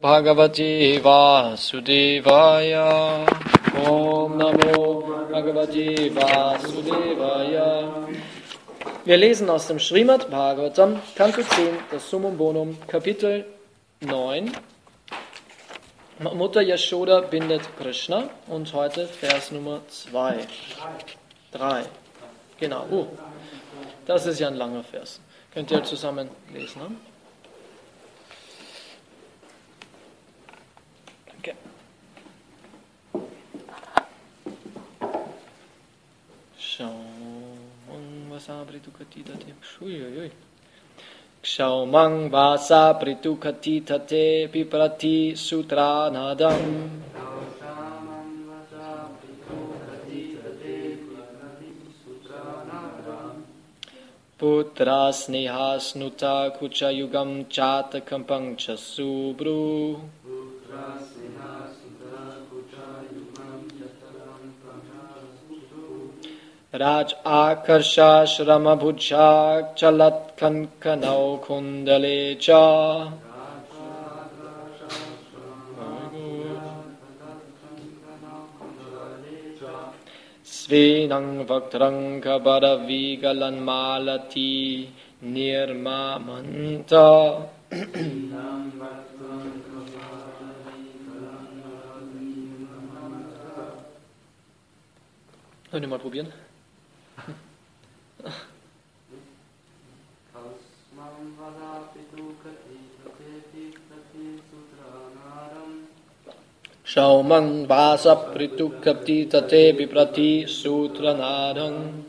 Bhagavate Vasudevaya. Om Namo Bhagavate Vasudevaya. Wir lesen aus dem Srimad Bhagavatam, Kanto 10, das Summum Bonum, Kapitel 9. Mutter Yashoda bindet Krishna und heute Vers Nummer 3. Genau. Das ist ja ein langer Vers. Könnt ihr zusammen lesen, ne? Okay. Kshaumang vasa pritukati tate piprati sutranadam. Putra sneha snuta kucha yugam chatakam pancha subru. Raj akarsha shrama bhujak chalat kankanau kundalecha. Svenang vaktrang kabaravigalan malati nirmamanta. Wollen wir mal probieren? Shaumang vasa pritukapti tate biprati sutranadam.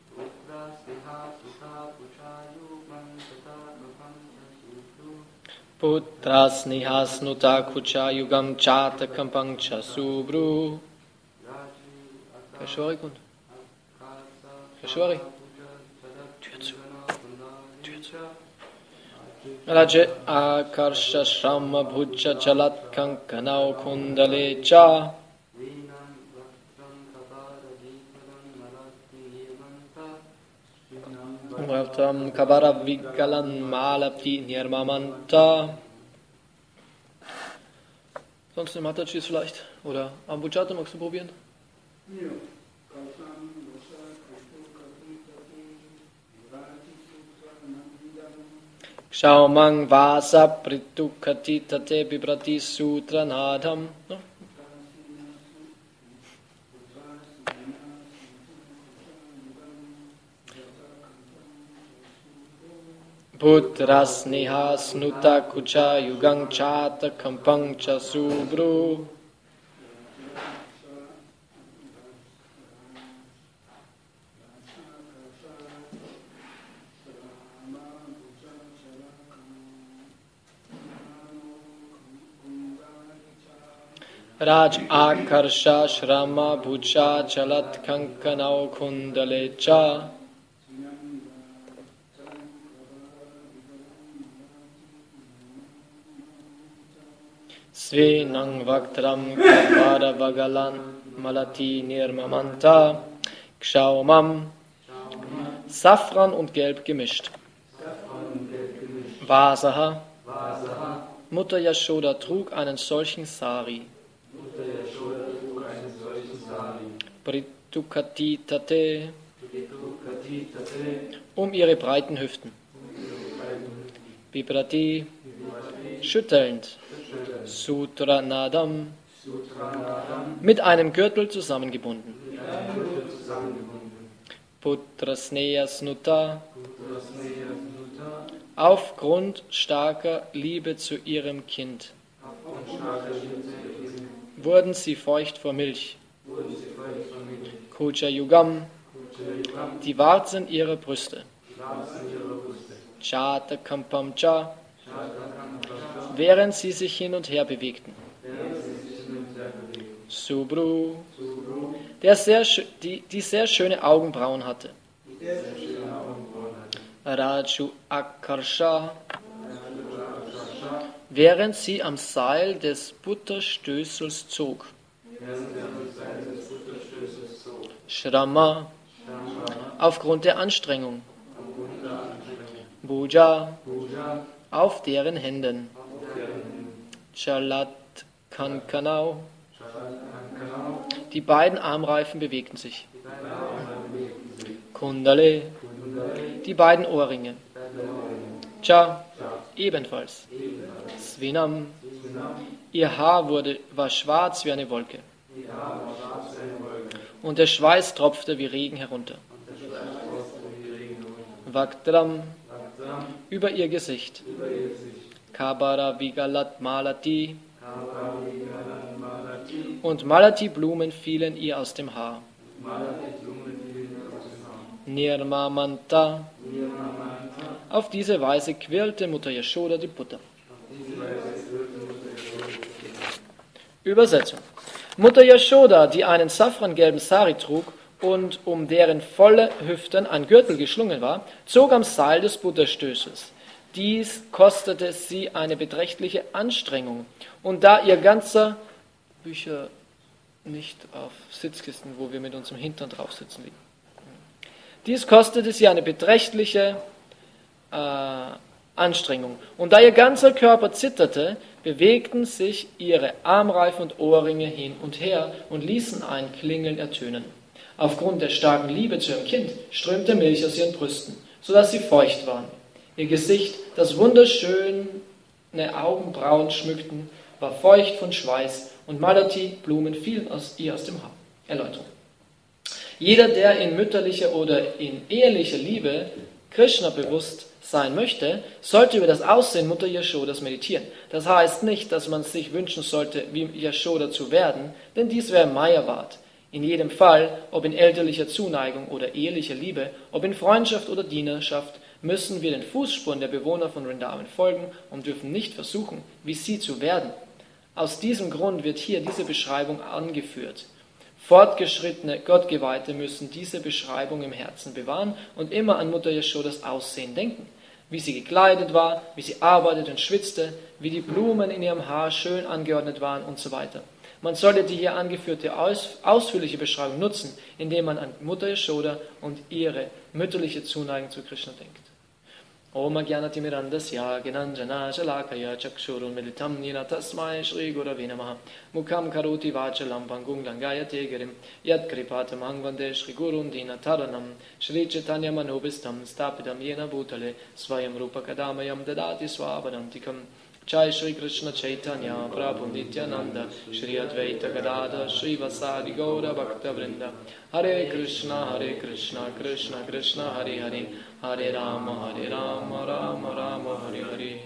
Putra sneha snuta kucha yugam chatakam pancha subru. Kashwari kommt. Kashwari. Tür zu. Tür zu. Raja akarsha shrama bhujja chalat kankanau kundalecha. Vartam kabara vigalan malapti nirmamanta. Sonst im Mataji vielleicht? Oder Ambujata, magst du probieren? Ja. Kshaumang vasa pritukati tate bibrati sutranadam. Putra sneha snuta kucha yugang chata kampang cha subru. Raj akarsha shrama bhuja chalat kankanau kundalecha. Svenang vaktram kapara vagalan malati nirmamanta. Kshaumam, Safran und Gelb gemischt. Vasaha, Mutter Yashoda trug einen solchen Sari. Pritukati tate, um ihre breiten Hüften. Biprati, schüttelnd. Sutranadam, mit einem Gürtel zusammengebunden. Putra sneha snuta, aufgrund starker Liebe zu ihrem Kind. Wurden sie feucht vor Milch. Kucha yugam, die Warzen ihrer Brüste. Chata kampamcha, während sie sich hin und her bewegten. Subru, die sehr schöne Augenbrauen hatte. Raju akarsha, während sie am Seil des Butterstößels zog. Shrama, aufgrund der Anstrengung. Bhuja, auf deren Händen. Chalat Kankanau. Die beiden Armreifen bewegten sich. Kundale. Die beiden Ohrringe. Cha. Ebenfalls. Svinam. Ihr Haar war schwarz wie eine Wolke. Und der Schweiß tropfte wie Regen herunter. Vaktram. Über ihr Gesicht. Kabara Vigalat Malati. Und Malati-Blumen fielen ihr aus dem Haar. Nirmamanta. Auf diese Weise quirlte Mutter Yashoda die Butter. Übersetzung. Mutter Yashoda, die einen safrangelben Sari trug und um deren volle Hüften ein Gürtel geschlungen war, zog am Seil des Butterstößes. Dies kostete sie eine beträchtliche Anstrengung. Und da ihr ganzer Bücher nicht auf Sitzkisten, wo wir mit unserem Hintern drauf sitzen, liegen. Dies kostete sie eine beträchtliche Anstrengung. Und da ihr ganzer Körper zitterte, bewegten sich ihre Armreifen und Ohrringe hin und her und ließen ein Klingeln ertönen. Aufgrund der starken Liebe zu ihrem Kind strömte Milch aus ihren Brüsten, sodass sie feucht waren. Ihr Gesicht, das wunderschöne Augenbrauen schmückten, war feucht von Schweiß und Malati-Blumen fielen ihr aus dem Haar. Erläuterung. Jeder, der in mütterlicher oder in ehelicher Liebe Krishna bewusst sein möchte, sollte über das Aussehen Mutter Yashodas meditieren. Das heißt nicht, dass man sich wünschen sollte, wie Yashoda zu werden, denn dies wäre Mayavad. In jedem Fall, ob in elterlicher Zuneigung oder ehelicher Liebe, ob in Freundschaft oder Dienerschaft, müssen wir den Fußspuren der Bewohner von Vrindavan folgen und dürfen nicht versuchen, wie sie zu werden. Aus diesem Grund wird hier diese Beschreibung angeführt. Fortgeschrittene Gottgeweihte müssen diese Beschreibung im Herzen bewahren und immer an Mutter Yashodas Aussehen denken. Wie sie gekleidet war, wie sie arbeitete und schwitzte, wie die Blumen in ihrem Haar schön angeordnet waren und so weiter. Man sollte die hier angeführte ausführliche Beschreibung nutzen, indem man an Mutter Yashoda und ihre mütterliche Zuneigung zu Krishna denkt. Om Ajnanatimirandasya Gnanjana Shalakaya Chakshurunmilitam Nina Tasmai Shri Gurave Namaha Mukham Karoti Vachalam Pangung Langayate Girim Yat Kripatam Angvande Shri Gurun Dina Taranam Shri Chaitanya Manobistam Stapidam Yena Bhutale Swayam Rupa Kadamayam Dadati Swavadantikam Jai Shri Krishna Chaitanya Prabhu Nityananda Shri Advaita Gadada Shri Vasadi Gaura Bhakta Vrinda Hare Krishna Krishna Krishna Hare Hare Hare Rama Rama Rama Hare Hare.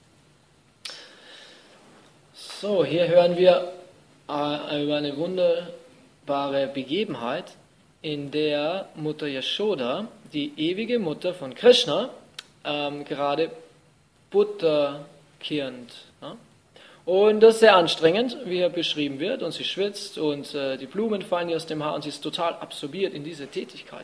So, hier hören wir über eine wunderbare Begebenheit, in der Mutter Yashoda, die ewige Mutter von Krishna, gerade Butter kirnt. Ja? Und das ist sehr anstrengend, wie hier beschrieben wird, und sie schwitzt und die Blumen fallen ihr aus dem Haar und sie ist total absorbiert in diese Tätigkeit.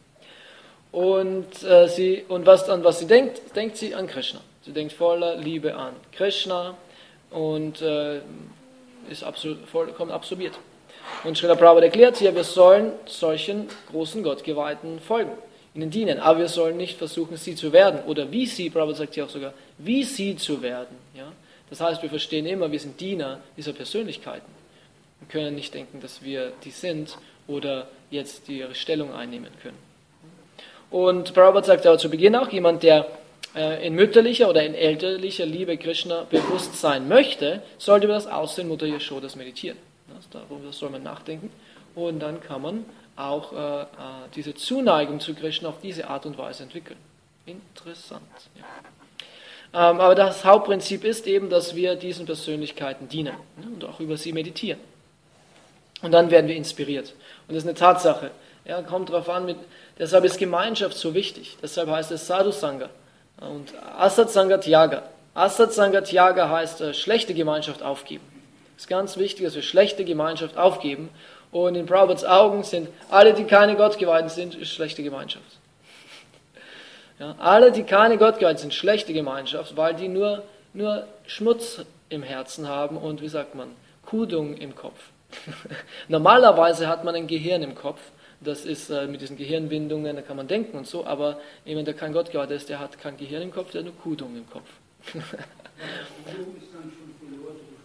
Und was sie denkt sie an Krishna. Sie denkt voller Liebe an Krishna und ist vollkommen absorbiert. Und Srila Prabhupada erklärt hier, wir sollen solchen großen Gottgeweihten folgen, ihnen dienen, aber wir sollen nicht versuchen, sie zu werden, oder wie sie, Prabhupada sagt hier auch sogar, wie sie zu werden. Ja? Das heißt, wir verstehen immer, wir sind Diener dieser Persönlichkeiten. Wir können nicht denken, dass wir die sind oder jetzt ihre Stellung einnehmen können. Und Prabhupada sagt aber zu Beginn auch, jemand, der in mütterlicher oder in elterlicher Liebe Krishna bewusst sein möchte, sollte über das Aussehen Mutter Yashodas meditieren. Darüber soll man nachdenken und dann kann man auch diese Zuneigung zu Krishna auf diese Art und Weise entwickeln. Interessant. Ja. Aber das Hauptprinzip ist eben, dass wir diesen Persönlichkeiten dienen und auch über sie meditieren. Und dann werden wir inspiriert. Und das ist eine Tatsache. Ja, kommt darauf an, deshalb ist Gemeinschaft so wichtig. Deshalb heißt es Sadhu Sangha und Asat Sangha Tyaga. Asat Sangha Tyaga heißt schlechte Gemeinschaft aufgeben. Es ist ganz wichtig, dass wir schlechte Gemeinschaft aufgeben. Und in Prabhupads Augen sind alle, die keine Gottgeweihten sind, ist schlechte Gemeinschaft. Ja, alle, die keine Gottgeweihten sind, schlechte Gemeinschaft, weil die nur Schmutz im Herzen haben und, wie sagt man, Kudung im Kopf. Normalerweise hat man ein Gehirn im Kopf. Das ist mit diesen Gehirnwindungen, da kann man denken und so, aber jemand, der kein Gottgeweihter ist, der hat kein Gehirn im Kopf, der hat nur Kudung im Kopf. Warum ist dann schon verloren?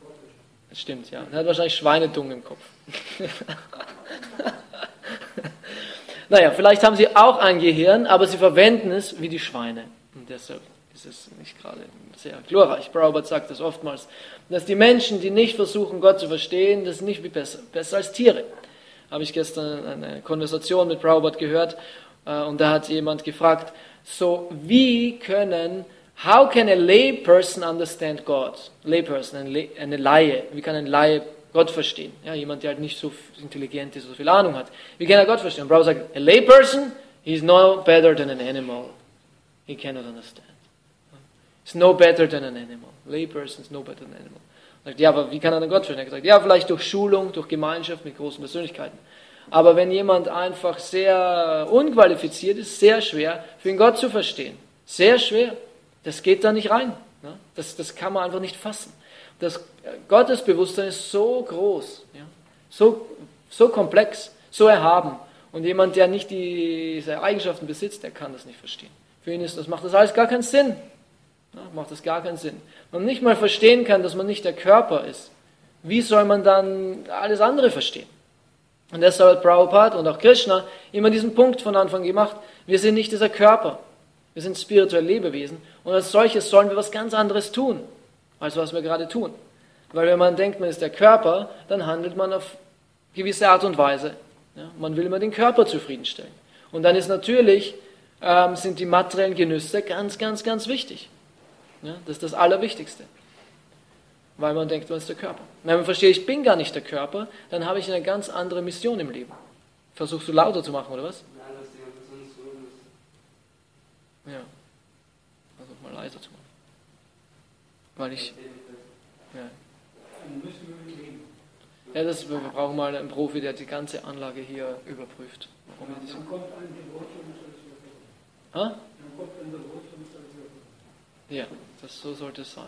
Das stimmt, ja. Er hat wahrscheinlich Schweinedung im Kopf. Naja, vielleicht haben sie auch ein Gehirn, aber sie verwenden es wie die Schweine. Und deshalb ist es nicht gerade sehr glorreich. Prabhupada sagt das oftmals, dass die Menschen, die nicht versuchen, Gott zu verstehen, das ist nicht wie besser als Tiere. Habe ich gestern eine Konversation mit Prabhupada gehört und da hat jemand gefragt, so how can a lay person understand God? Layperson, eine Laie. Wie kann ein Laie Gott verstehen? Ja, jemand, der halt nicht so intelligent ist, so viel Ahnung hat. Wie kann er Gott verstehen? Und Prabhupada sagt, a lay person, he is no better than an animal. He cannot understand. He's no better than an animal. Lay person is no better than an animal. Sagt, ja, aber wie kann er denn Gott verstehen? Er sagt, ja, vielleicht durch Schulung, durch Gemeinschaft mit großen Persönlichkeiten. Aber wenn jemand einfach sehr unqualifiziert ist, sehr schwer, für ihn Gott zu verstehen. Sehr schwer. Das geht da nicht rein. Das kann man einfach nicht fassen. Das Gottesbewusstsein ist so groß, ja, so komplex, so erhaben. Und jemand, der nicht diese Eigenschaften besitzt, der kann das nicht verstehen. Für ihn macht das alles gar keinen Sinn. Ja, macht das gar keinen Sinn. Wenn man nicht mal verstehen kann, dass man nicht der Körper ist, wie soll man dann alles andere verstehen? Und deshalb hat Prabhupada und auch Krishna immer diesen Punkt von Anfang gemacht, wir sind nicht dieser Körper. Wir sind spirituelle Lebewesen und als solches sollen wir was ganz anderes tun, als was wir gerade tun. Weil wenn man denkt, man ist der Körper, dann handelt man auf gewisse Art und Weise. Ja, man will immer den Körper zufriedenstellen. Und dann ist natürlich, sind die materiellen Genüsse ganz, ganz, ganz wichtig. Ja, das ist das Allerwichtigste. Weil man denkt, man ist der Körper. Wenn man versteht, ich bin gar nicht der Körper, dann habe ich eine ganz andere Mission im Leben. Versuchst du lauter zu machen, oder was? Ja, versuch mal leiser zu machen. Weil ich. Ja, wir brauchen mal einen Profi, der die ganze Anlage hier überprüft. Ja, so sollte es sein.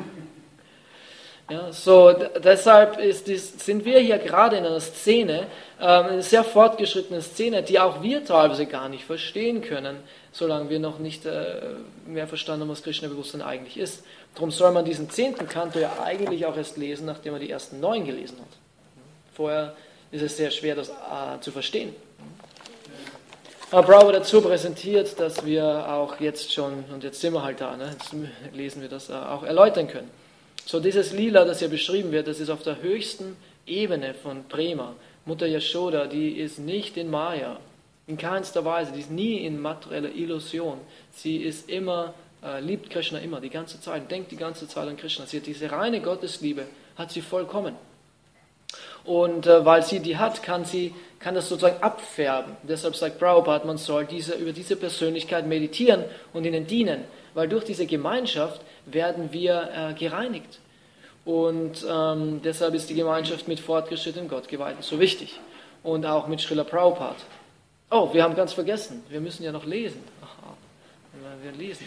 Ja, so deshalb sind wir hier gerade in einer Szene, eine sehr fortgeschrittene Szene, die auch wir teilweise gar nicht verstehen können, solange wir noch nicht mehr verstanden haben, was Krishna-Bewusstsein eigentlich ist. Darum soll man diesen 10. Kanto ja eigentlich auch erst lesen, nachdem man die ersten 9 gelesen hat. Vorher ist es sehr schwer, das zu verstehen. Aber Prabhupada dazu präsentiert, dass wir auch jetzt schon, und jetzt sind wir halt da, jetzt lesen wir das auch erläutern können. So dieses Lila, das hier beschrieben wird, das ist auf der höchsten Ebene von Prema. Mutter Yashoda, die ist nicht in Maya, in keinster Weise, die ist nie in materieller Illusion. Sie ist immer, liebt Krishna immer, die ganze Zeit, denkt die ganze Zeit an Krishna. Sie hat diese reine Gottesliebe, hat sie vollkommen. Und weil sie die hat, kann das sozusagen abfärben. Deshalb sagt Prabhupada, man soll über diese Persönlichkeit meditieren und ihnen dienen, weil durch diese Gemeinschaft werden wir gereinigt. Und deshalb ist die Gemeinschaft mit fortgeschrittenem Gottgeweihten so wichtig. Und auch mit Srila Prabhupada. Oh, wir haben ganz vergessen, wir müssen ja noch lesen. Aha, wir lesen.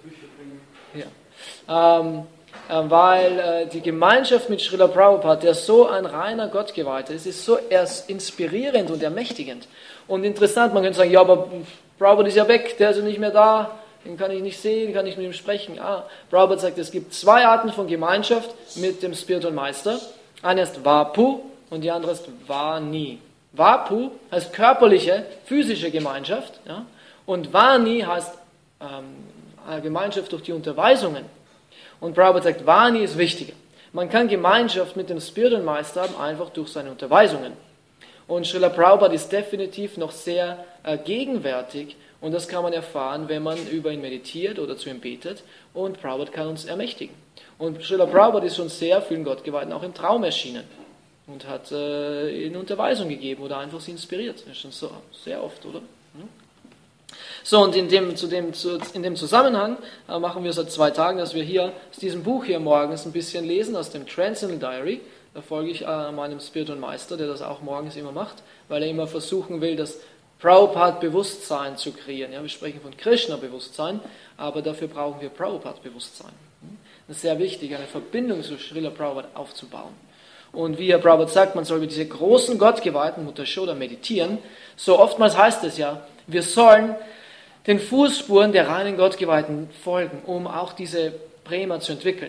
Ja. Weil die Gemeinschaft mit Srila Prabhupada, der so ein reiner Gottgeweihter ist so erst inspirierend und ermächtigend. Und interessant, man könnte sagen, ja, aber Prabhupada ist ja weg, der ist ja nicht mehr da, den kann ich nicht sehen, kann ich mit ihm sprechen. Prabhupada sagt, es gibt 2 Arten von Gemeinschaft mit dem spirituellen Meister. Eine ist Vapu und die andere ist Vani. Vapu heißt körperliche, physische Gemeinschaft, ja? Und Vani heißt Gemeinschaft durch die Unterweisungen. Und Prabhupada sagt, Vani ist wichtiger. Man kann Gemeinschaft mit dem spirituellen Meister haben, einfach durch seine Unterweisungen. Und Srila Prabhupada ist definitiv noch sehr gegenwärtig und das kann man erfahren, wenn man über ihn meditiert oder zu ihm betet und Prabhupada kann uns ermächtigen. Und Srila Prabhupada ist schon sehr vielen Gottgeweihten auch im Traum erschienen und hat ihnen Unterweisung gegeben oder einfach sie inspiriert. Das ist schon so sehr oft, oder? So, und in dem Zusammenhang machen wir seit 2 Tagen, dass wir hier aus diesem Buch hier morgens ein bisschen lesen, aus dem Transcendental Diary. Da folge ich meinem spirituellen Meister, der das auch morgens immer macht, weil er immer versuchen will, das Prabhupada-Bewusstsein zu kreieren. Ja, wir sprechen von Krishna-Bewusstsein, aber dafür brauchen wir Prabhupada-Bewusstsein. Das ist sehr wichtig, eine Verbindung zu Srila Prabhupada aufzubauen. Und wie Herr Prabhupada sagt, man soll mit diese großen Gottgeweihten, Mutter Yashoda, meditieren. So oftmals heißt es ja, wir sollen den Fußspuren der reinen Gottgeweihten folgen, um auch diese Prema zu entwickeln.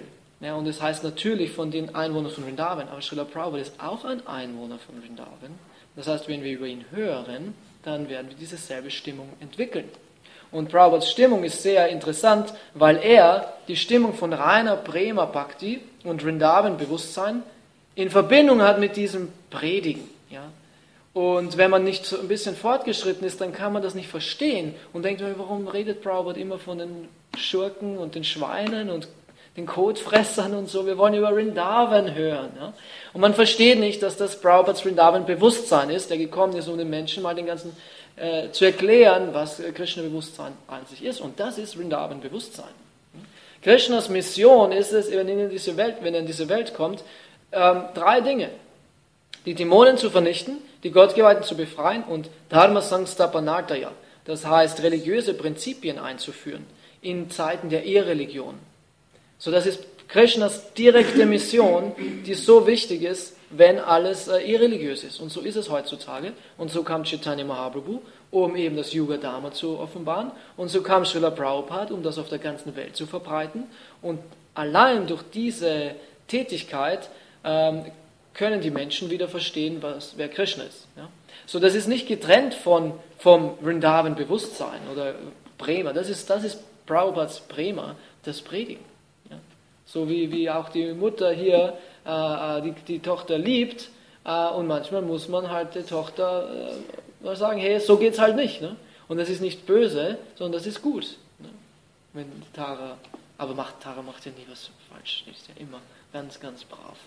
Ja, und das heißt natürlich von den Einwohnern von Vrindavan, aber Srila Prabhupada ist auch ein Einwohner von Vrindavan. Das heißt, wenn wir über ihn hören, dann werden wir diese selbe Stimmung entwickeln. Und Prabhupads Stimmung ist sehr interessant, weil er die Stimmung von reiner Prema Bhakti und Vrindavan-Bewusstsein in Verbindung hat mit diesem Predigen. Ja? Und wenn man nicht so ein bisschen fortgeschritten ist, dann kann man das nicht verstehen und denkt, warum redet Prabhupada immer von den Schurken und den Schweinen und den Kotfressern und so, wir wollen über Vrindavan hören. Ja? Und man versteht nicht, dass das Prabhupads Vrindavan-Bewusstsein ist, der gekommen ist, um den Menschen mal den ganzen zu erklären, was Krishna-Bewusstsein an sich ist. Und das ist Vrindavan-Bewusstsein. Krishnas Mission ist es, wenn er in diese Welt kommt, 3 Dinge. Die Dämonen zu vernichten, die Gottgeweihten zu befreien und Dharma Sangstapanartaya, das heißt religiöse Prinzipien einzuführen in Zeiten der Irreligion. So, das ist Krishnas direkte Mission, die so wichtig ist, wenn alles irreligiös ist. Und so ist es heutzutage. Und so kam Chaitanya Mahaprabhu, um eben das Yuga Dharma zu offenbaren. Und so kam Srila Prabhupada, um das auf der ganzen Welt zu verbreiten. Und allein durch diese Tätigkeit können die Menschen wieder verstehen, wer Krishna ist. Ja? So, das ist nicht getrennt vom Vrindavan-Bewusstsein oder Prema. Das ist Prabhupads Prema, das Predigen. Ja? So wie auch die Mutter hier die Tochter liebt und manchmal muss man halt der Tochter mal sagen, hey, so geht's halt nicht. Ne? Und das ist nicht böse, sondern das ist gut. Ne? Wenn Tara macht ja nie was falsch, die ist ja immer ganz, ganz brav.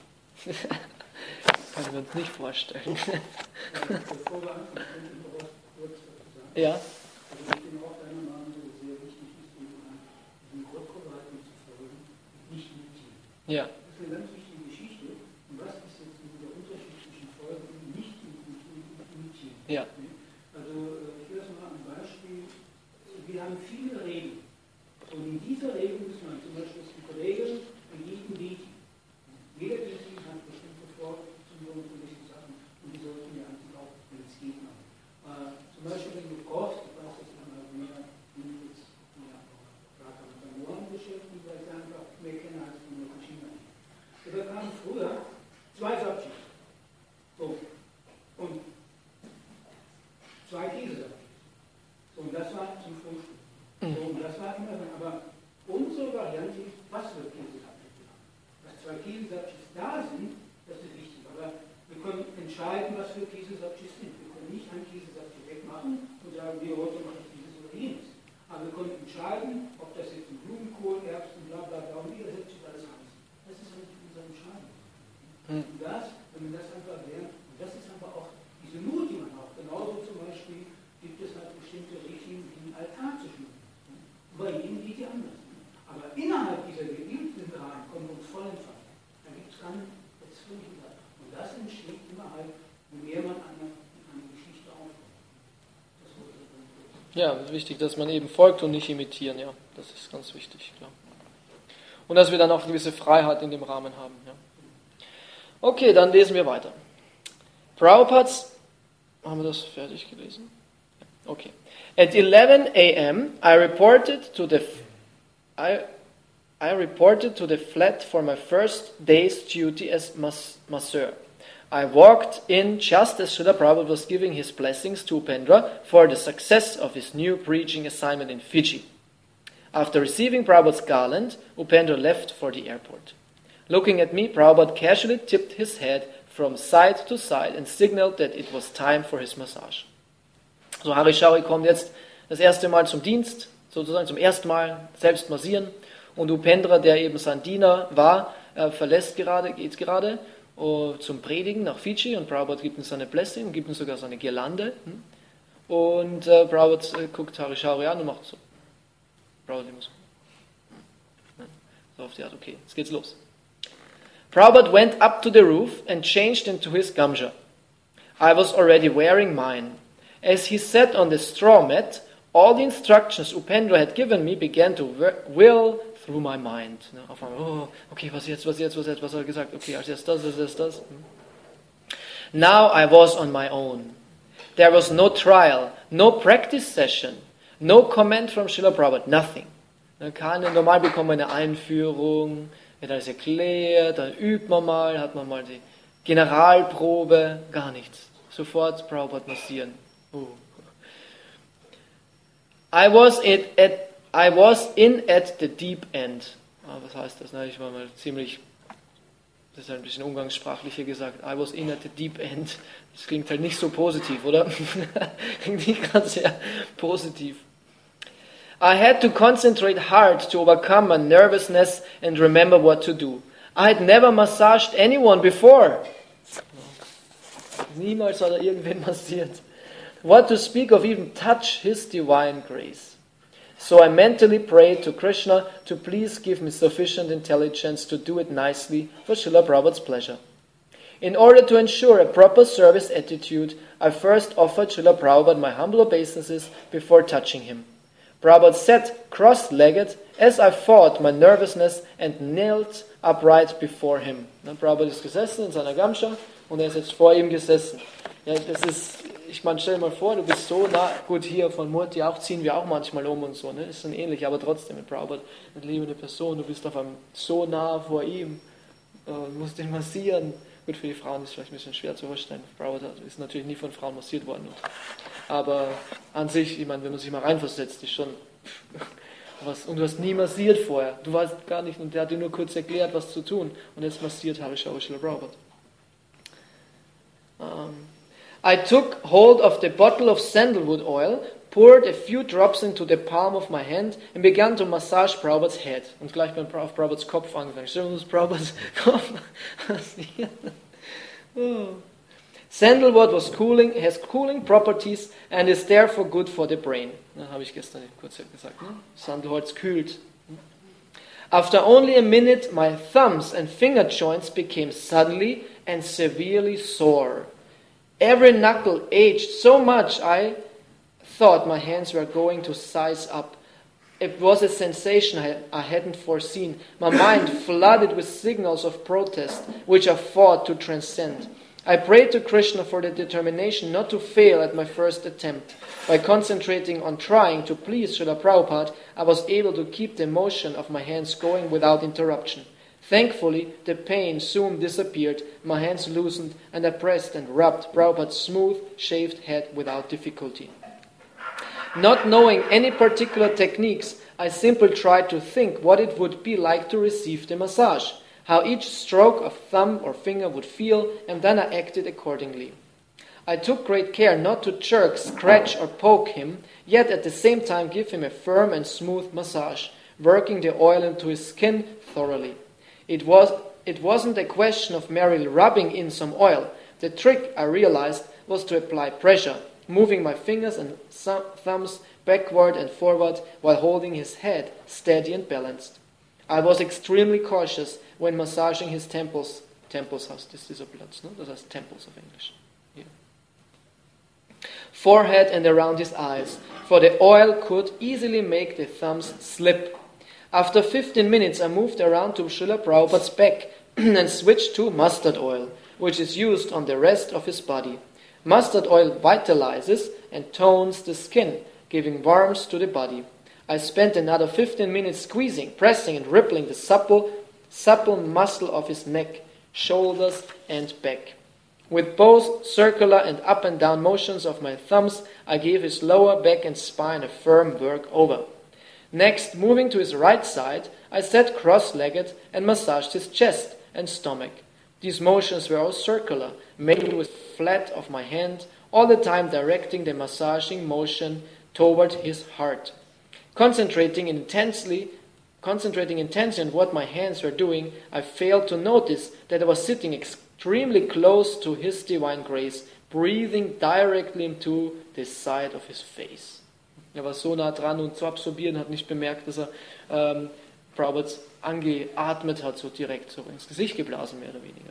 Können wir uns nicht vorstellen. Bevor wir anfangen, könnte ich noch was kurz dazu sagen. Ja. Also ich bin auch deiner Meinung, dass es sehr wichtig ist, die Gottverwaltung zu folgen, nicht imitieren. Ja. Das ist eine ganz wichtige Geschichte. Und was ist jetzt der Unterschied zwischen Folgen und nicht imitieren? Ja. Also ich will das mal ein Beispiel. Wir haben viele Regeln. Und in dieser Regel muss man zum Beispiel, es gibt Regeln in jedem Meeting. Jeder Meeting hat bestimmte Vorzüge und gewisse Sachen. Und die sollten wir eigentlich auch, wenn es geht, machen. Zum Beispiel, wenn du kochst, ich weiß, dass ich mal mehr jetzt gerade mit der Mohren beschäftigt, weil ich einfach mehr kenne als von der Maschine. Da kamen früher 2 Sabchis. So. Und 2 Käsesabchis. So, und das war zum Frühstück. So, und das war immer dann, aber unsere Variante ist, was für Käsesabchis wir haben. Dass 2 Käsesabchis da sind, das ist wichtig. Aber wir können entscheiden, was für Käsesabchis sind. Wir können nicht einen Käsesabchis wegmachen und sagen, wir heute mache ich dieses oder jenes. Aber wir können entscheiden, ob das jetzt ein Blumenkohl, Erbsen, bla bla bla, und jeder setzt sich alles heißt. Das ist unsere Entscheidung. Und das, wenn wir das einfach lernen, und das ist aber auch diese Mut, die man hat. Genauso zum Beispiel gibt es halt bestimmte Richtlinien, wie den Altar zu schmücken. Bei jedem geht die anders. Aber innerhalb dieser geübten Rahmen kommen wir uns voll entfalten. Da gibt es keine Erzwungen. Und das entsteht immer halt, je mehr man an eine Geschichte aufbaut. Das wollte ich dann kurz. Ja, wichtig, dass man eben folgt und nicht imitieren. Ja, das ist ganz wichtig. Klar. Und dass wir dann auch eine gewisse Freiheit in dem Rahmen haben. Ja. Okay, dann lesen wir weiter. Prabhupads, haben wir das fertig gelesen? Okay. At 11 a.m. I reported to the flat for my first day's duty as masseur. I walked in just as Srila Prabhupada was giving his blessings to Upendra for the success of his new preaching assignment in Fiji. After receiving Prabhupada's garland, Upendra left for the airport. Looking at me, Prabhupada casually tipped his head from side to side and signaled that it was time for his massage. So, Harishauri kommt jetzt das erste Mal zum Dienst, sozusagen zum ersten Mal selbst massieren. Und Upendra, der eben sein Diener war, geht gerade zum Predigen nach Fiji. Und Prabhupada gibt ihm seine Blessing, gibt ihm sogar seine Girlande. Und Prabhupada guckt Harishauri an und macht so. Prabhupada muss so auf die Art, okay, jetzt geht's los. Prabhupada went up to the roof and changed into his gamja. I was already wearing mine. As he sat on the straw mat, all the instructions Upendra had given me began to whirl through my mind. Auf einmal, oh, okay, was jetzt, was hat er gesagt? Okay, als erstes das. Now I was on my own. There was no trial, no practice session, no comment from Srila Prabhupada, nothing. Normal bekommen wir eine Einführung, wird alles erklärt, dann übt man mal, hat man mal die Generalprobe, gar nichts. Sofort Prabhupada massieren. I was in at the deep end. Was heißt das? Ich war mal ziemlich, das ist ein bisschen umgangssprachlicher gesagt, I was in at the deep end. Das klingt halt nicht so positiv, oder? Klingt nicht ganz sehr positiv. I had to concentrate hard to overcome my nervousness and remember what to do. I had never massaged anyone before. Niemals hat irgendwen massiert. What to speak of even touch his divine grace. So I mentally prayed to Krishna to please give me sufficient intelligence to do it nicely for Srila Prabhupada's pleasure. In order to ensure a proper service attitude, I first offered Srila Prabhupada my humble obeisances before touching him. Prabhupada sat cross-legged as I fought my nervousness and knelt upright before him. Prabhupada ist gesessen in seiner Gamscha und er ist jetzt vor ihm gesessen. Ja, das ist, ich meine, stell dir mal vor, du bist so nah, gut, hier von Murti auch ziehen wir auch manchmal um und so, ne? Ist dann ähnlich, aber trotzdem mit Prabhupada, eine liebende Person, du bist auf einem so nah vor ihm, musst ihn massieren. Gut, für die Frauen ist es vielleicht ein bisschen schwer zu vorstellen. Prabhupada ist natürlich nie von Frauen massiert worden. Aber an sich, ich meine, wenn man sich mal reinversetzt, ist schon was. Und du hast nie massiert vorher. Du weißt gar nicht, und der hat dir nur kurz erklärt, was zu tun. Und jetzt massiert Harisha Srila Prabhupada. I took hold of the bottle of sandalwood oil, poured a few drops into the palm of my hand and began to massage Prabhupada's head. Und gleich beim Prabhupada's Kopf angefangen. Stellen wir uns Prabhupada's Kopf massieren. Sandalwood has cooling properties and is therefore good for the brain. Das habe ich gestern kurz gesagt. Ne? Sandelholz kühlt. After only a minute, my thumbs and finger joints became suddenly and severely sore. Every knuckle ached so much I thought my hands were going to size up. It was a sensation I hadn't foreseen. My mind flooded with signals of protest, which I fought to transcend. I prayed to Krishna for the determination not to fail at my first attempt. By concentrating on trying to please Srila Prabhupada, I was able to keep the motion of my hands going without interruption. Thankfully, the pain soon disappeared, my hands loosened, and I pressed and rubbed Prabhupada's smooth, shaved head without difficulty. Not knowing any particular techniques, I simply tried to think what it would be like to receive the massage, how each stroke of thumb or finger would feel, and then I acted accordingly. I took great care not to jerk, scratch, or poke him, yet at the same time give him a firm and smooth massage, working the oil into his skin thoroughly. It wasn't a question of merely rubbing in some oil. The trick, I realized, was to apply pressure, moving my fingers and thumbs backward and forward while holding his head steady and balanced. I was extremely cautious when massaging his temples. Temples heißt das dieser Platz, ne? Das heißt Temples auf Englisch. Hier. Forehead and around his eyes, for the oil could easily make the thumbs slip. After 15 minutes, I moved around to Srila Prabhupada's back and switched to mustard oil, which is used on the rest of his body. Mustard oil vitalizes and tones the skin, giving warmth to the body. I spent another 15 minutes squeezing, pressing, and rippling the supple muscle of his neck, shoulders, and back. With both circular and up and down motions of my thumbs, I gave his lower back and spine a firm work over. Next, moving to his right side, I sat cross-legged and massaged his chest and stomach. These motions were all circular, made with the flat of my hand, all the time directing the massaging motion toward his heart. Concentrating intensely on what my hands were doing, I failed to notice that I was sitting extremely close to his divine grace, breathing directly into the side of his face. Er war so nah dran und so absorbieren, hat nicht bemerkt, dass er Prabhupada angeatmet hat, so direkt so ins Gesicht geblasen, mehr oder weniger.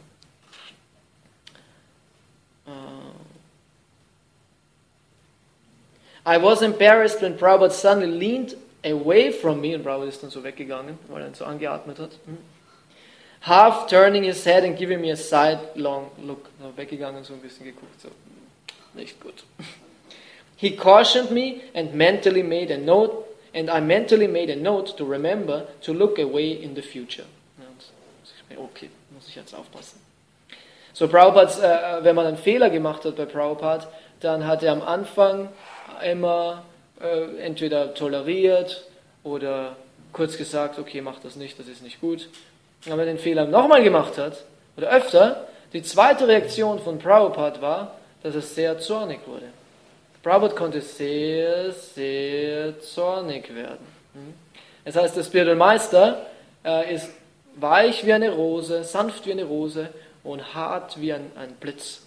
I was embarrassed when Prabhupada suddenly leaned away from me, und Prabhupada ist dann so weggegangen, weil er so angeatmet hat. Half turning his head and giving me a sidelong look. Weggegangen und so ein bisschen geguckt, so nicht gut. He cautioned me and I mentally made a note to remember to look away in the future. Okay, muss ich jetzt aufpassen. So, Prabhupada, wenn man einen Fehler gemacht hat bei Prabhupada, dann hat er am Anfang immer entweder toleriert oder kurz gesagt, okay, mach das nicht, das ist nicht gut. Und wenn er den Fehler nochmal gemacht hat, oder öfter, die zweite Reaktion von Prabhupada war, dass er sehr zornig wurde. Prabhupada konnte sehr, sehr zornig werden. Das heißt, der Spiritual Meister ist weich wie eine Rose, sanft wie eine Rose und hart wie ein Blitz.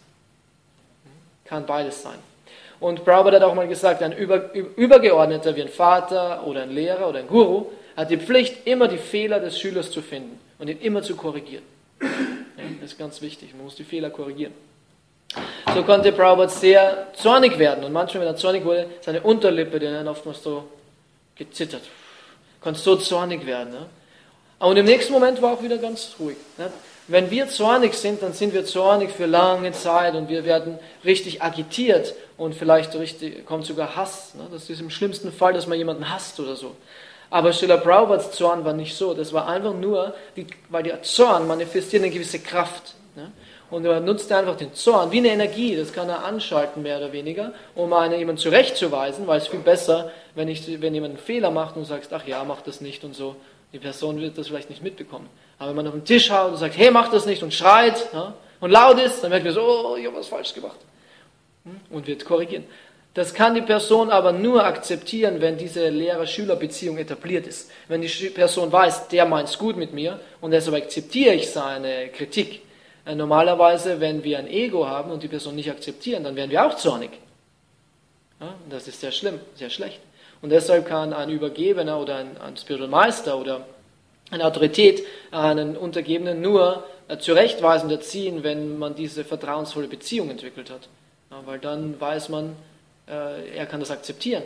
Kann beides sein. Und Prabhupada hat auch mal gesagt, ein Übergeordneter wie ein Vater oder ein Lehrer oder ein Guru hat die Pflicht, immer die Fehler des Schülers zu finden und ihn immer zu korrigieren. Ja, das ist ganz wichtig, man muss die Fehler korrigieren. So konnte Prabhupada sehr zornig werden und manchmal, wenn er zornig wurde, seine Unterlippe, die hat oftmals so gezittert. Konnte so zornig werden. Ne? Und im nächsten Moment war auch wieder ganz ruhig. Ne? Wenn wir zornig sind, dann sind wir zornig für lange Zeit und wir werden richtig agitiert und vielleicht kommt sogar Hass. Ne? Das ist im schlimmsten Fall, dass man jemanden hasst oder so. Aber Srila Prabhupads Zorn war nicht so. Das war einfach nur, weil der Zorn manifestiert eine gewisse Kraft. Ne? Und er nutzt einfach den Zorn wie eine Energie, das kann er anschalten, mehr oder weniger, um jemanden zurechtzuweisen, weil es viel besser, wenn jemand einen Fehler macht und sagst, ach ja, mach das nicht und so. Die Person wird das vielleicht nicht mitbekommen. Aber wenn man auf den Tisch haut und sagt, hey, mach das nicht und schreit ja, und laut ist, dann merkt man so, oh, ich habe was falsch gemacht. Und wird korrigieren. Das kann die Person aber nur akzeptieren, wenn diese Lehrer-Schüler-Beziehung etabliert ist. Wenn die Person weiß, der meint es gut mit mir und deshalb akzeptiere ich seine Kritik. Normalerweise, wenn wir ein Ego haben und die Person nicht akzeptieren, dann werden wir auch zornig. Ja, das ist sehr schlimm, sehr schlecht. Und deshalb kann ein Übergebener oder ein Spiritual Meister oder eine Autorität einen Untergebenen nur zurechtweisen und erziehen, wenn man diese vertrauensvolle Beziehung entwickelt hat. Ja, weil dann weiß man, er kann das akzeptieren.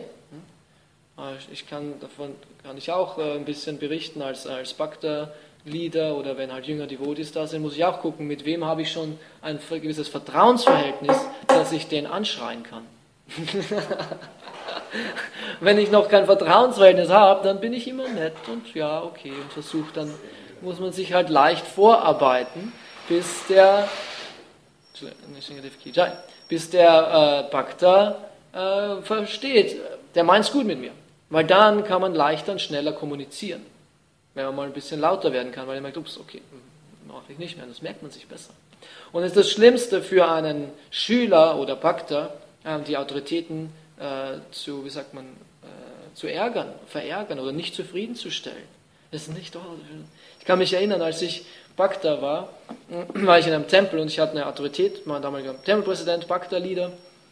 Davon kann ich auch ein bisschen berichten als Bhakta-Leader oder wenn halt jünger Devotees da sind, muss ich auch gucken, mit wem habe ich schon ein gewisses Vertrauensverhältnis, dass ich den anschreien kann. Wenn ich noch kein Vertrauensverhältnis habe, dann bin ich immer nett und ja, okay, und versuche dann, muss man sich halt leicht vorarbeiten, bis der Bhakta versteht, der meint es gut mit mir. Weil dann kann man leichter und schneller kommunizieren. Wenn man mal ein bisschen lauter werden kann, weil er merkt, ups, okay, mache ich nicht mehr, das merkt man sich besser. Und es ist das Schlimmste für einen Schüler oder Bhakta, die Autoritäten zu verärgern oder nicht zufriedenzustellen. Das ist nicht, ich kann mich erinnern, als ich Bhakta war ich in einem Tempel und ich hatte eine Autorität, mein damaliger Tempelpräsident, Bhakta-Leader.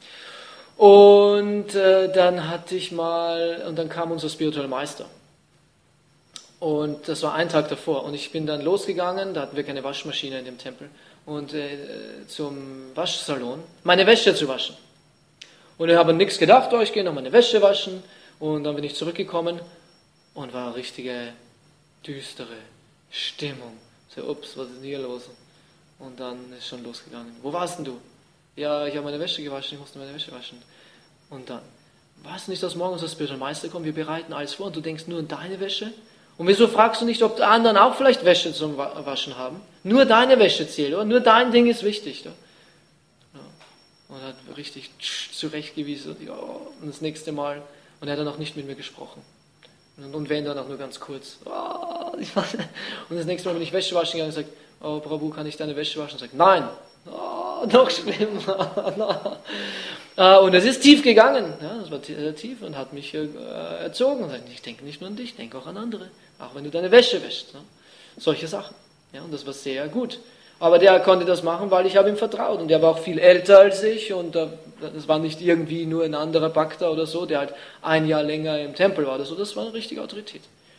Und dann kam unser Spiritual Meister. Und das war ein Tag davor. Und ich bin dann losgegangen, da hatten wir keine Waschmaschine in dem Tempel, und zum Waschsalon, meine Wäsche zu waschen. Und ich habe nichts gedacht, ich gehe noch meine Wäsche waschen. Und dann bin ich zurückgekommen und war eine richtige düstere Stimmung. So, ups, was ist denn hier los? Und dann ist schon losgegangen. Wo warst denn du? Ja, ich habe meine Wäsche gewaschen, ich musste meine Wäsche waschen. Und dann, weißt du nicht, dass morgen unser Spiritual Meister kommt, wir bereiten alles vor und du denkst nur an deine Wäsche? Und wieso fragst du nicht, ob die anderen auch vielleicht Wäsche zum Waschen haben? Nur deine Wäsche zählt, oder? Nur dein Ding ist wichtig. Oder? Ja. Und er hat richtig zurechtgewiesen. Ja, und das nächste Mal, und er hat dann auch nicht mit mir gesprochen. Und wenn, dann auch nur ganz kurz. Und das nächste Mal bin ich Wäsche waschen gegangen und gesagt, oh Prabhu, kann ich deine Wäsche waschen? Und sagt, nein. Noch schlimmer. Und es ist tief gegangen. Ja, das war sehr tief und hat mich erzogen. Und sagt, ich denke nicht nur an dich, denke auch an andere. Auch wenn du deine Wäsche wäschst. Ja. Solche Sachen. Ja, und das war sehr gut. Aber der konnte das machen, weil ich habe ihm vertraut. Und der war auch viel älter als ich. Und das war nicht irgendwie nur ein anderer Bhakta oder so, der halt ein Jahr länger im Tempel war oder so. Das war eine richtige Autorität.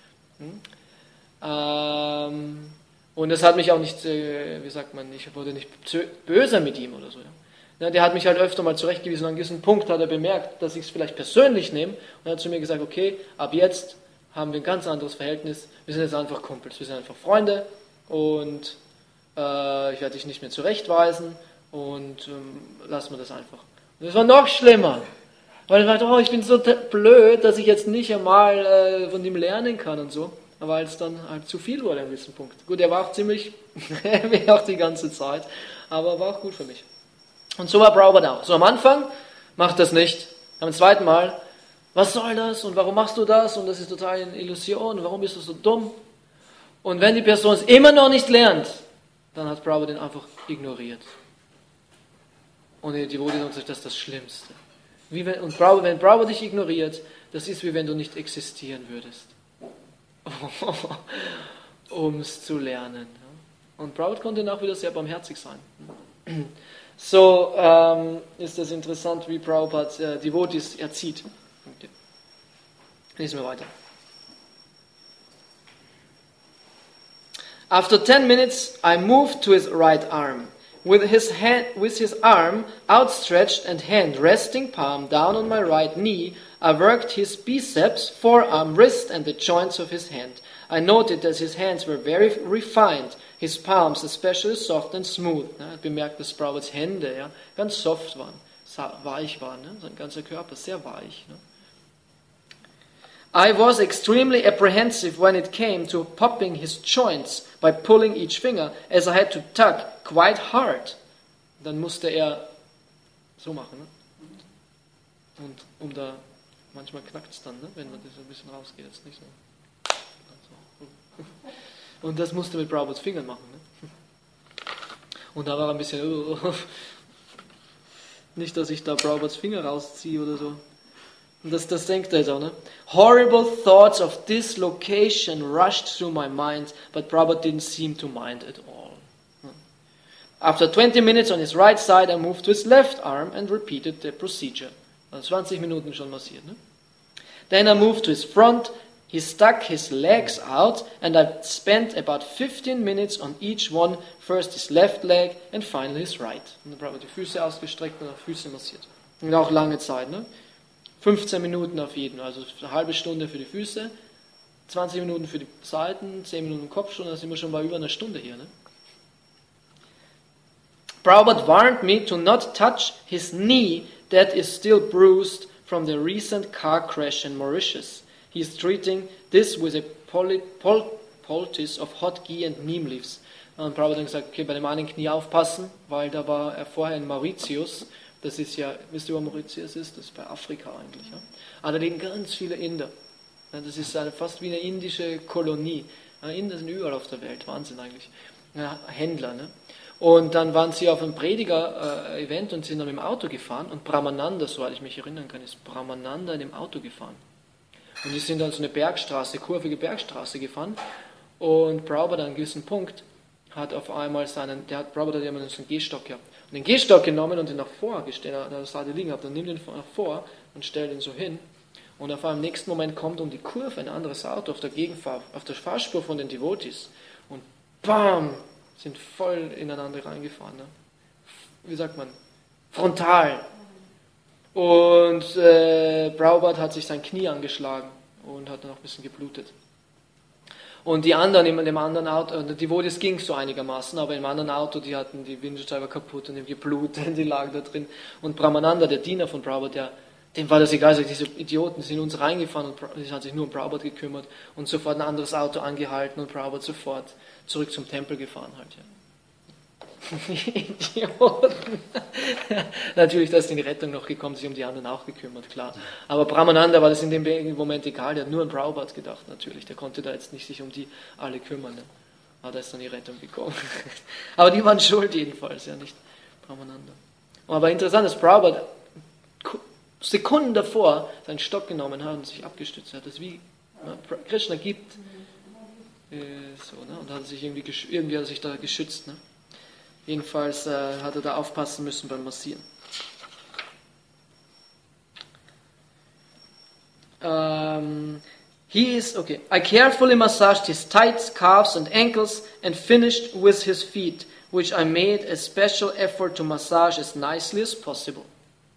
Und das hat mich auch nicht, ich wurde nicht böse mit ihm oder so. Ja. Der hat mich halt öfter mal zurechtgewiesen. An diesem Punkt hat er bemerkt, dass ich es vielleicht persönlich nehme. Und hat zu mir gesagt, okay, ab jetzt haben wir ein ganz anderes Verhältnis. Wir sind jetzt einfach Kumpels, wir sind einfach Freunde. Und ich werde dich nicht mehr zurechtweisen. Und lassen wir das einfach. Und das war noch schlimmer. Weil ich dachte, ich bin so blöd, dass ich jetzt nicht einmal von ihm lernen kann und so. weil es dann halt zu viel wurde an diesem Punkt. Gut, er war auch ziemlich heavy auch die ganze Zeit, aber war auch gut für mich. Und so war Prabhupada auch. So am Anfang macht das nicht. Am zweiten Mal, was soll das und warum machst du das und das ist total eine Illusion und warum bist du so dumm? Und wenn die Person es immer noch nicht lernt, dann hat Prabhupada den einfach ignoriert. Und die Devotees sagen, das ist das Schlimmste. Wenn Prabhupada dich ignoriert, das ist wie wenn du nicht existieren würdest. Um es zu lernen. Und Prabhupada konnte dann auch wieder sehr barmherzig sein. So ist das interessant, wie Prabhupada Devotees erzieht. Okay. Lesen wir weiter. After 10 minutes, I moved to his right arm. With his arm outstretched and hand resting palm down on my right knee, I worked his biceps, forearm, wrist and the joints of his hand. I noted that his hands were very refined, his palms especially soft and smooth. Ja, ich bemerkt, dass Prabhupads Hände ganz soft waren, weich waren, sein ganzer Körper sehr weich. I was extremely apprehensive when it came to popping his joints by pulling each finger, as I had to tug quite hard. Dann musste er so machen. Ne? Und manchmal knackt es dann, ne? Wenn man das ein bisschen rausgeht. Jetzt nicht so. Und das musste mit Prabhupads Fingern machen. Ne? Und da war er ein bisschen, nicht, dass ich da Prabhupads Finger rausziehe oder so. Und das denkt er jetzt auch, ne? Horrible thoughts of dislocation rushed through my mind, but Prabhupada didn't seem to mind at all. After 20 minutes on his right side, I moved to his left arm and repeated the procedure. Also 20 Minuten schon massiert, ne? Then I moved to his front, he stuck his legs out, and I spent about 15 minutes on each one, first his left leg and finally his right. Und dann Prabhupada die Füße ausgestreckt und die Füße massiert. Und auch lange Zeit, ne? 15 Minuten auf jeden, also eine halbe Stunde für die Füße, 20 Minuten für die Seiten, 10 Minuten Kopfstunde, da sind wir schon bei über einer Stunde hier. Ne? Prabhupada warned me to not touch his knee that is still bruised from the recent car crash in Mauritius. He is treating this with a poultice of hot ghee and neem leaves. Und Prabhupada hat gesagt, okay, bei dem einen Knie aufpassen, weil da war er vorher in Mauritius. Das ist ja, wisst ihr, wo Mauritius ist? Das ist bei Afrika eigentlich. Ja? Aber da leben ganz viele Inder. Das ist fast wie eine indische Kolonie. Inder sind überall auf der Welt, Wahnsinn eigentlich. Händler. Ne? Und dann waren sie auf einem Prediger-Event und sind dann mit dem Auto gefahren. Und Brahmananda, soweit ich mich erinnern kann, ist Brahmananda in dem Auto gefahren. Und die sind dann so eine Bergstraße, kurvige Bergstraße gefahren. Und Prabhupada an einem gewissen Punkt hat auf einmal Prabhupada hat immer so einen Gehstock gehabt. Und den Gehstock genommen und den nach vor gestellt, an der Seite liegen gehabt. Dann nimmt den nach vor und stellt ihn so hin. Und auf einem nächsten Moment kommt um die Kurve ein anderes Auto auf der Fahrspur von den Devotees. Und BAM! Sind voll ineinander reingefahren. Ne? Wie sagt man? Frontal. Und Prabhupada hat sich sein Knie angeschlagen und hat dann auch ein bisschen geblutet. Und die anderen, in dem anderen Auto, die Devotees ging es so einigermaßen, aber im anderen Auto, die hatten die Windschutzscheibe kaputt und die geblutet, die lagen da drin. Und Brahmananda, der Diener von Prabhupada, dem war das egal, diese Idioten sind uns reingefahren und die hat sich nur um Prabhupada gekümmert und sofort ein anderes Auto angehalten und Prabhupada sofort zurück zum Tempel gefahren halt. Ja. Idioten. Natürlich, da ist die Rettung noch gekommen, sich um die anderen auch gekümmert, klar. Aber Brahmananda war das in dem Moment egal, der hat nur an Prabhupada gedacht natürlich, der konnte da jetzt nicht sich um die alle kümmern. Ne? Aber da ist dann die Rettung gekommen. Aber die waren schuld jedenfalls, ja, nicht Brahmananda. Aber interessant, dass Prabhupada Sekunden davor seinen Stock genommen hat und sich abgestützt hat. Das ist wie Krishna gibt. So, ne? Und hat er sich irgendwie hat er sich da geschützt. Ne? Jedenfalls hat er da aufpassen müssen beim Massieren. I carefully massaged his tights, calves and ankles and finished with his feet, which I made a special effort to massage as nicely as possible.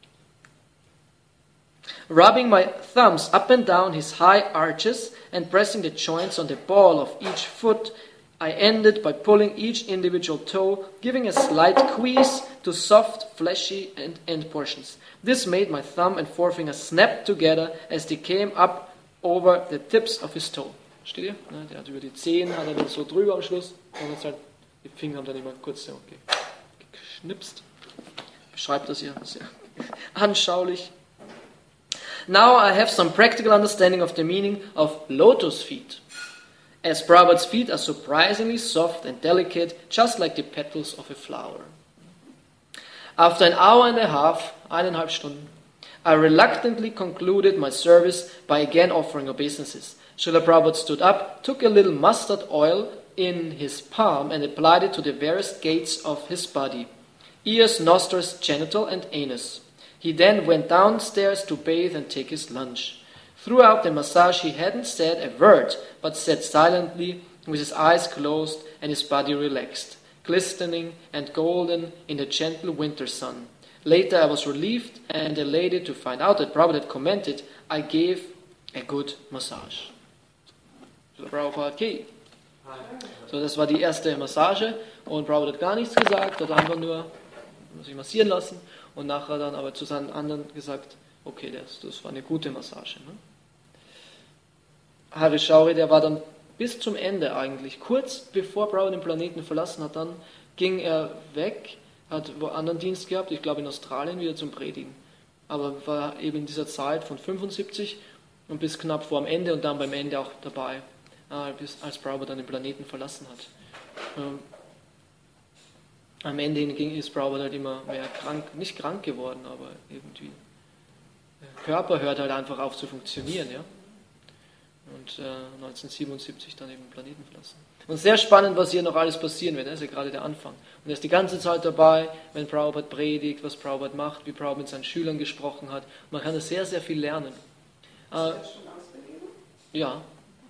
Rubbing my thumbs up and down his high arches and pressing the joints on the ball of each foot, I ended by pulling each individual toe, giving a slight squeeze to soft, fleshy end portions. This made my thumb and forefinger snap together as they came up over the tips of his toe. Steht ihr? Der hat über die Zehen, hat er dann so drüber am Schluss. Und jetzt halt, die Finger haben dann immer kurz so geschnipst. Beschreibt das hier sehr anschaulich. Now I have some practical understanding of the meaning of lotus feet. As Prabhupada's feet are surprisingly soft and delicate, just like the petals of a flower. After an hour and a half, 1,5 Stunden, I reluctantly concluded my service by again offering obeisances. Srila Prabhupada stood up, took a little mustard oil in his palm and applied it to the various gates of his body, ears, nostrils, genital and anus. He then went downstairs to bathe and take his lunch. Throughout the massage he hadn't said a word, but sat silently with his eyes closed and his body relaxed, glistening and golden in the gentle winter sun. Later I was relieved and elated to find out that Prabhupada had commented, I gave a good massage. So Prabhupada, okay. So, das war die erste Massage und Prabhupada hat gar nichts gesagt, hat einfach nur sich massieren lassen und nachher dann aber zu seinen anderen gesagt, okay, das war eine gute Massage. Ne? Hari Shauri, der war dann bis zum Ende eigentlich, kurz bevor Prabhupada den Planeten verlassen hat, dann ging er weg, hat wo anderen Dienst gehabt, ich glaube in Australien wieder zum Predigen, aber war eben in dieser Zeit von 75 und bis knapp vor dem Ende und dann beim Ende auch dabei, als Prabhupada dann den Planeten verlassen hat. Am Ende ist Prabhupada halt immer mehr krank, nicht krank geworden, aber irgendwie der Körper hört halt einfach auf zu funktionieren, ja. Und 1977 dann eben den Planeten verlassen. Und sehr spannend, was hier noch alles passieren wird, das ist ja gerade der Anfang. Und er ist die ganze Zeit dabei, wenn Prabhupada predigt, was Prabhupada macht, wie Prabhupada mit seinen Schülern gesprochen hat. Man kann da sehr, sehr viel lernen. Ja.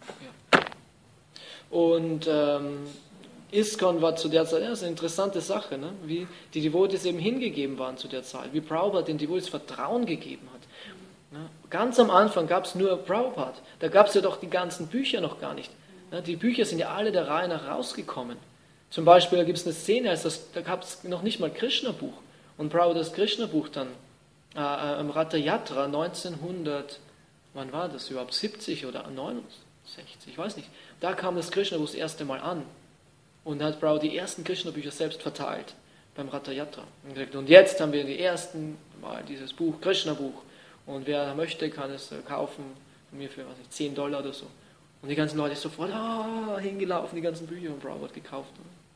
Und ISKCON war zu der Zeit, das ist eine interessante Sache, ne? Wie die Devotees eben hingegeben waren zu der Zeit, wie Prabhupada den Devotees Vertrauen gegeben hat. Ja, ganz am Anfang gab es nur Prabhupada, da gab es ja doch die ganzen Bücher noch gar nicht. Ja, die Bücher sind ja alle der Reihe nach rausgekommen. Zum Beispiel gibt es eine Szene, da gab es noch nicht mal Krishna-Buch. Und Prabhupada das Krishna-Buch dann im Ratha Yatra 1900, wann war das überhaupt, 70 oder 69, ich weiß nicht. Da kam das Krishna-Buch das erste Mal an. Und hat Prabhupada die ersten Krishna-Bücher selbst verteilt beim Ratha Yatra. Und jetzt haben wir die ersten Mal dieses Buch, Krishna-Buch. Und wer möchte, kann es kaufen, von mir für, was ich, $10 oder so. Und die ganzen Leute sofort hingelaufen, die ganzen Bücher und Prabhupada gekauft.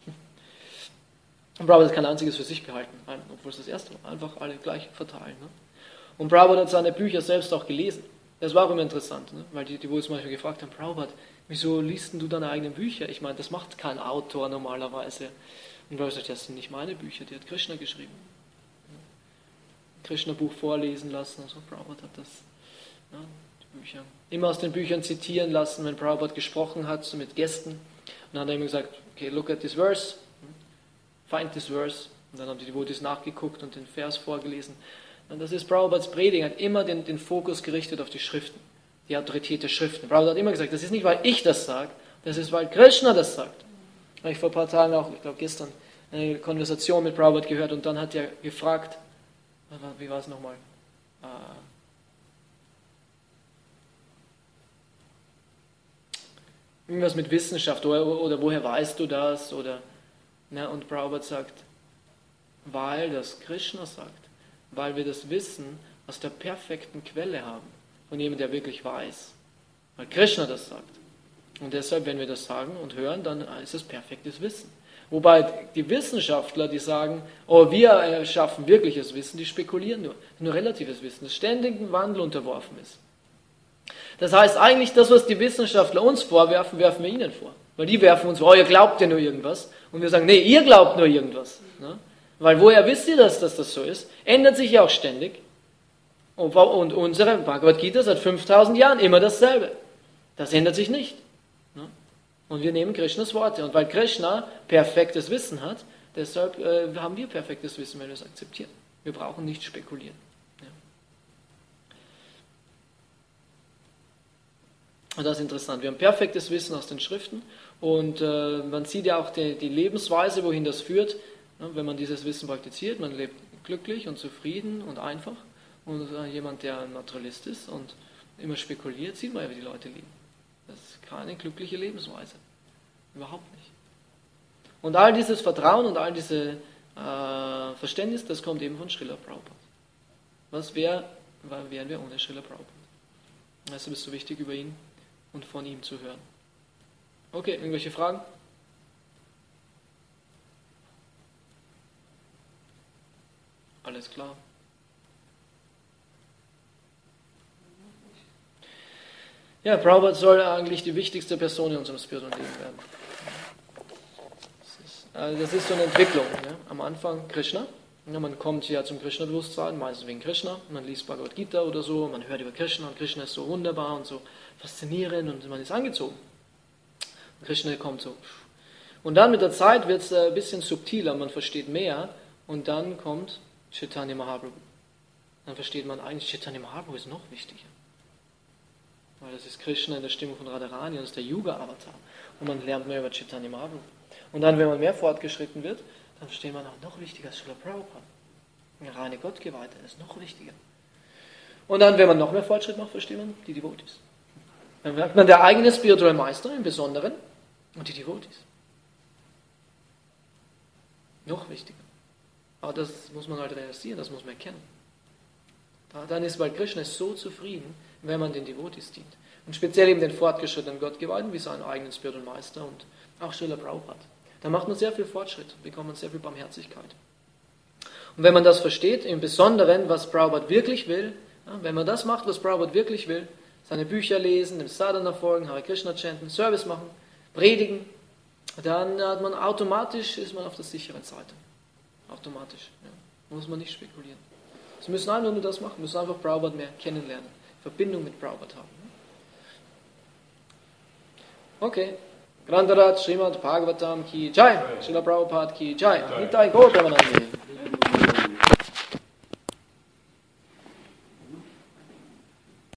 Und Prabhupada hat kein einziges für sich behalten, obwohl es das erste Mal, einfach alle gleich verteilen. Ne? Und Prabhupada hat seine Bücher selbst auch gelesen. Das war auch immer interessant, ne? Weil die wohl manchmal gefragt haben, Prabhupada, wieso liest du deine eigenen Bücher? Ich meine, das macht kein Autor normalerweise. Und Prabhupada sagt, das sind nicht meine Bücher, die hat Krishna geschrieben. Krishna-Buch vorlesen lassen, also Prabhupada hat das, ja, die Bücher. Immer aus den Büchern zitieren lassen, wenn Prabhupada gesprochen hat, so mit Gästen. Und dann hat er immer gesagt, okay, look at this verse, find this verse. Und dann haben die Devotees nachgeguckt und den Vers vorgelesen. Und das ist Prabhupads Predigen, hat immer den Fokus gerichtet auf die Schriften, die Autorität der Schriften. Prabhupada hat immer gesagt, das ist nicht, weil ich das sage, das ist, weil Krishna das sagt. Habe ich vor ein paar Tagen auch, ich glaube gestern, eine Konversation mit Prabhupada gehört und dann hat er gefragt, wie war es nochmal? Irgendwas mit Wissenschaft oder woher weißt du das? Oder, na, und Prabhupada sagt, weil das Krishna sagt, weil wir das Wissen aus der perfekten Quelle haben, von jemandem, der wirklich weiß. Weil Krishna das sagt. Und deshalb, wenn wir das sagen und hören, dann ist es perfektes Wissen. Wobei die Wissenschaftler, die sagen, oh, wir schaffen wirkliches Wissen, die spekulieren nur relatives Wissen, das ständigem Wandel unterworfen ist. Das heißt eigentlich, das, was die Wissenschaftler uns vorwerfen, werfen wir ihnen vor. Weil die werfen uns vor, oh, ihr glaubt ja nur irgendwas. Und wir sagen, nee, ihr glaubt nur irgendwas. Ne? Weil woher wisst ihr, dass das so ist? Ändert sich ja auch ständig. Und unsere Bhagavad Gita seit 5000 Jahren immer dasselbe. Das ändert sich nicht. Ne? Und wir nehmen Krishnas Worte. Und weil Krishna perfektes Wissen hat, deshalb haben wir perfektes Wissen, wenn wir es akzeptieren. Wir brauchen nicht spekulieren. Ja. Und das ist interessant. Wir haben perfektes Wissen aus den Schriften. Und man sieht ja auch die Lebensweise, wohin das führt. Ne? Wenn man dieses Wissen praktiziert, man lebt glücklich und zufrieden und einfach. Und jemand, der ein Materialist ist und immer spekuliert, sieht man ja, wie die Leute leben. Das ist keine glückliche Lebensweise. Überhaupt nicht. Und all dieses Vertrauen und all dieses Verständnis, das kommt eben von Srila Prabhupada. Was wären wir ohne Srila Prabhupada? Deshalb ist es so wichtig, über ihn und von ihm zu hören. Okay, irgendwelche Fragen? Alles klar. Ja, Prabhupada soll eigentlich die wichtigste Person in unserem spirituellen Leben werden. Das ist so eine Entwicklung. Ja? Am Anfang Krishna. Ja, man kommt ja zum Krishna-Bewusstsein, meistens wegen Krishna. Man liest Bhagavad Gita oder so, man hört über Krishna und Krishna ist so wunderbar und so faszinierend und man ist angezogen. Und Krishna kommt so. Und dann mit der Zeit wird es ein bisschen subtiler, man versteht mehr und dann kommt Chaitanya Mahaprabhu. Dann versteht man eigentlich, Chaitanya Mahaprabhu ist noch wichtiger. Weil das ist Krishna in der Stimmung von Radharani und das ist der Yuga-Avatar. Und man lernt mehr über Chaitanya Mahaprabhu. Und dann, wenn man mehr fortgeschritten wird, dann versteht man auch noch wichtiger als Srila Prabhupada. Der reine Gottgeweihte ist noch wichtiger. Und dann, wenn man noch mehr Fortschritt macht, versteht man die Devotees. Dann merkt man der eigene spirituelle Meister im Besonderen und die Devotees. Noch wichtiger. Aber das muss man halt realisieren, das muss man erkennen. Dann ist, weil Krishna ist so zufrieden, wenn man den Devotees dient. Und speziell eben den fortgeschrittenen Gottgeweihten, wie seinen eigenen spirituellen Meister und auch Srila Prabhupada. Da macht man sehr viel Fortschritt, bekommt man sehr viel Barmherzigkeit. Und wenn man das versteht, im Besonderen, was Prabhupada wirklich will, wenn man das macht, was Prabhupada wirklich will, seine Bücher lesen, dem Sadhana folgen, Hare Krishna chanten, Service machen, predigen, dann ist man auf der sicheren Seite. Automatisch. Ja. Muss man nicht spekulieren. Sie müssen einfach nur das machen, müssen einfach Prabhupada mehr kennenlernen, Verbindung mit Prabhupada haben. Okay. Grandarat Srimad Bhagavatam ki Jai, Srila Prabhupada ki Jai, Nitai Gaur Premanande.